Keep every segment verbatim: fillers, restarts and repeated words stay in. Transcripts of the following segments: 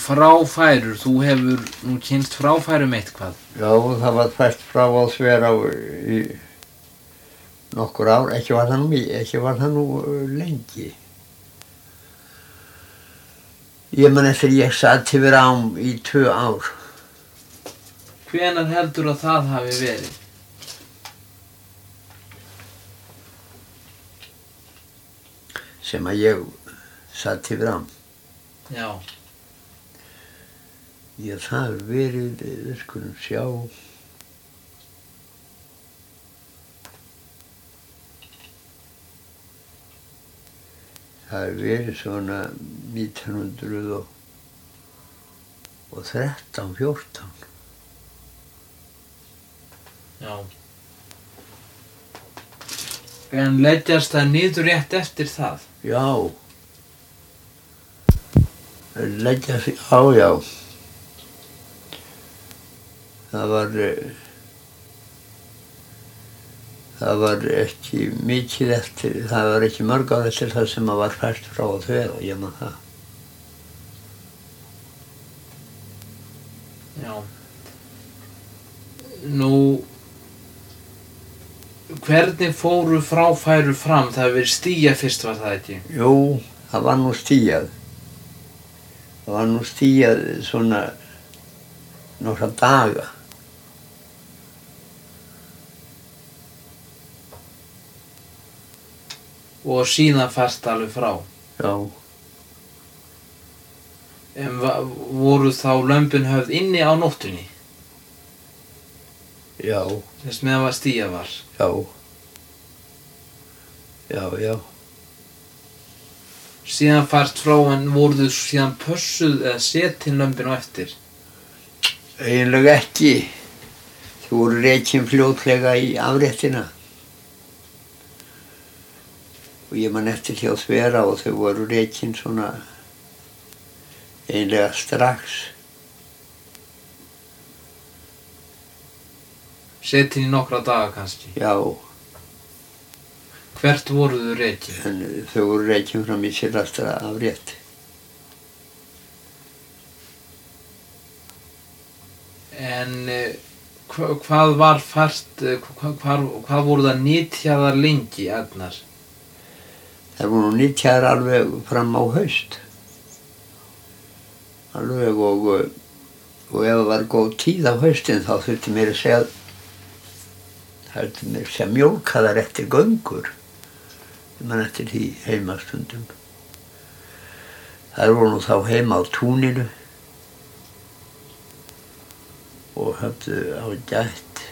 fráfærur, þú hefur nú kynst fráfærum eitthvað. Já, það var fært frá á Þverá í nokkur ár, ekki var það nú, ekki var það nú lengi. Ég man eftir ég satt yfir ám í tvö ár. Hvenær heldur að það hafi verið? Sem að ég satt yfir ám. Já. Já, það hefur verið, við skulum sjá. Það hefur verið svona nítján hundruð og þrettán, fjórtán. Já. En leggjast það niður rétt eftir það? Já. Leggjast, já, já. Það var, það var ekki mikið eftir, það var ekki mörg ár eftir það sem að var fært frá á Þverá, ég man það. Já. Nú, hvernig fóru fráfæru fram? Það hefur verið stíjað fyrst, var það ekki? Jú, það var nú stíjað. Það var nú stíjað svona nokkra daga. Og síðan fært alveg frá? Já. En voru þá lömbin höfð inni á nóttunni? Já. Þess meðan var stíjað var? Já. Já, já. Síðan fært frá, en voru þau síðan pössuð eða setin lömbin á eftir? Eiginlega ekki. Þau voru rekin fljótlega í afréttina. Og ég man eftir hjá Þverá og þau voru rekin svona eiginlega strax. Setin í nokkra daga kannski? Já. Hvert voru þau rekin? En þau voru rekin fram í síðasta afrétt. En hva, hvað var fært, hva, hva, hvað voru það nytjaðar lengi, Agnar? Það voru nú nytjaðar alveg fram á haust. Alveg og, og ef það var góð tíð á haustin þá þurfti mér að segja, það þurfti mér að segja mjólka þar eftir göngur. Ég man eftir því heimastundum. Það voru nú þá heima á túninu og höfðu á gætt.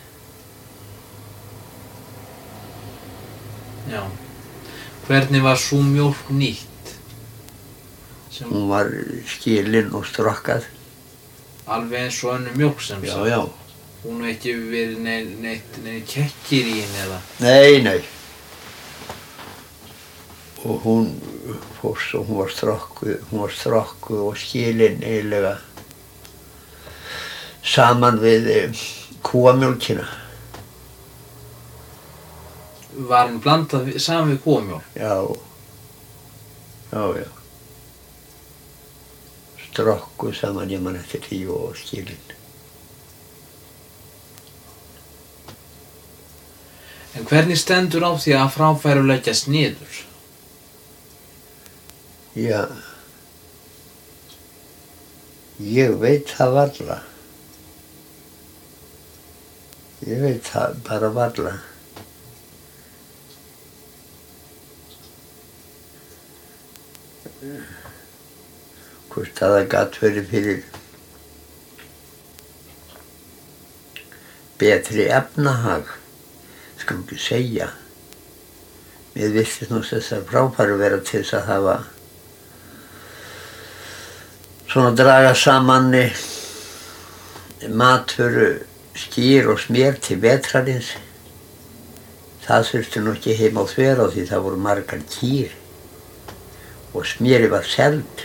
Já. Hvernig var sú mjólk nýtt? Sem Hún var skilin og strokkað. alveg eins og önnur mjólk sem Já, sagt. já. Hún hefði ekki verið neitt neitt nei, kekkir í henni eða? Nei, nei. Og hún fór svo, hún var strokkuð, hún var strokkuð og skilin eiginlega saman við kúamjólkina. Var hann blandað við- saman við kúamjólk? Já. Já, já. Strokkuð saman, ég man eftir því og skilin. En hvernig stendur á því að fráfæru leggjast niður? Já. Ég veit það varla. Ég veit það bara varla. Hvort að það gat verið fyrir betri efnahag, skulum ekki segja. Mér virtist nú þessar fráfæru vera til þess að hafa svona draga saman matvöru, skyr og smér til vetrarins. Það þurfti nú ekki heima á Þverá því það voru margar kýr og smjeri var selt.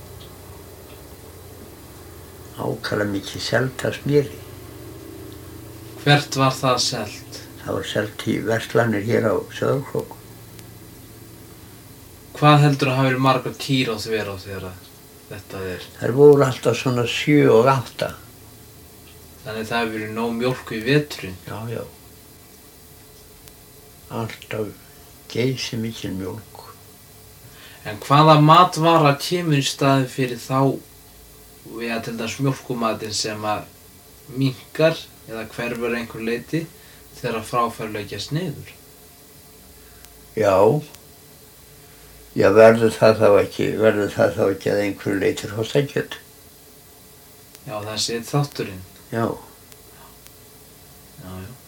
Ákala mikið selt af smjeri. Hvert var það selt? Það var selt í verslanir hér á Sauðárkrók. Hvað heldur að hafa verið margar kýr á Þverá þegar að þetta er, Þær voru alltaf svona sjö og átta. þannig það hefur verið nóg mjólk í veturinn. Já, já. Alltaf geysi mikil mjólk. En hvaða matvara kemur í staðinn fyrir þá, eða til dæmis mjólkumatinn sem að minnkar eða hverfur að einhver leyti þegar fráfær leggjast niður? Já. Já, verður það þá ekki, verður það þá ekki að einhverju leyti hrossakjöt? Já, það sé þátturinn. Já. Já, já.